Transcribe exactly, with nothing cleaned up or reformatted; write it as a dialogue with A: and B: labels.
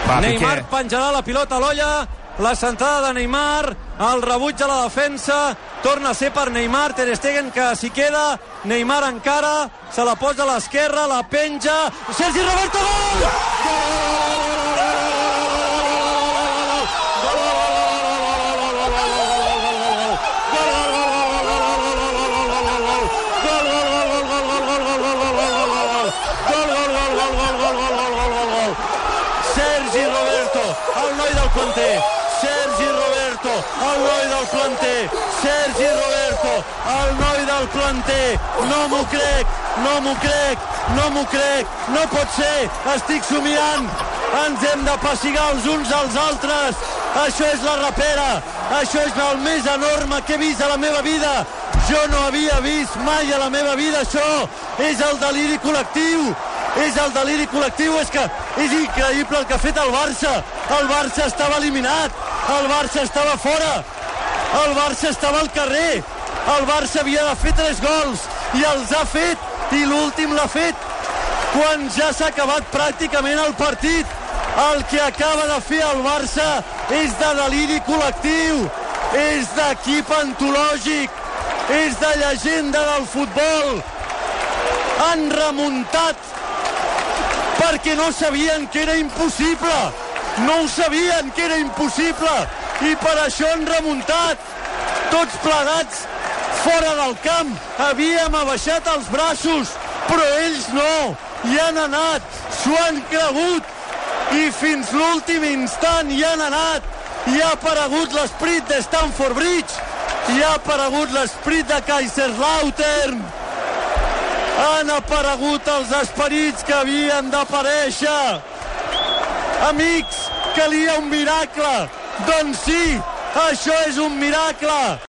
A: Va,
B: Neymar
A: Piqué.
B: penjarà la pilota a l'olla, la centrada de Neymar, el rebuig a la defensa, torna a ser per Neymar, Ter Stegen que s'hi queda, Neymar encara, se la posa a l'esquerra, la penja, Sergi Roberto, gol! Sergi Roberto, el noi del planter, Sergi Roberto, el noi del planter, Sergi Roberto, el noi del planter, no m'ho crec, no m'ho crec, no m'ho crec, no pot ser, estic somiant, ens hem de pessigar els uns als altres, això és la rapera, això és el més enorme que he vist a la meva vida, jo no havia vist mai a la meva vida això, és el deliri col·lectiu, és el deliri col·lectiu, és que és increïble el que ha fet el Barça, el Barça estava eliminat, el Barça estava fora, el Barça estava al carrer, el Barça havia de fer tres gols i els ha fet, i l'últim l'ha fet quan ja s'ha acabat pràcticament el partit. El que acaba de fer el Barça és de deliri col·lectiu, és d'equip antològic, és de llegenda del futbol. Han remuntat perquè no sabien que era impossible, no ho sabien que era impossible, i per això han remuntat, tots plegats fora del camp, havíem abaixat els braços, però ells no, hi han anat, s'ho han cregut, i fins l'últim instant hi han anat, hi ha aparegut l'esprit de Stamford Bridge, hi ha aparegut l'esprit de Kaiserslautern, han aparegut els esperits que havien d'aparèixer. Amics, calia un miracle. Doncs sí, això és un miracle.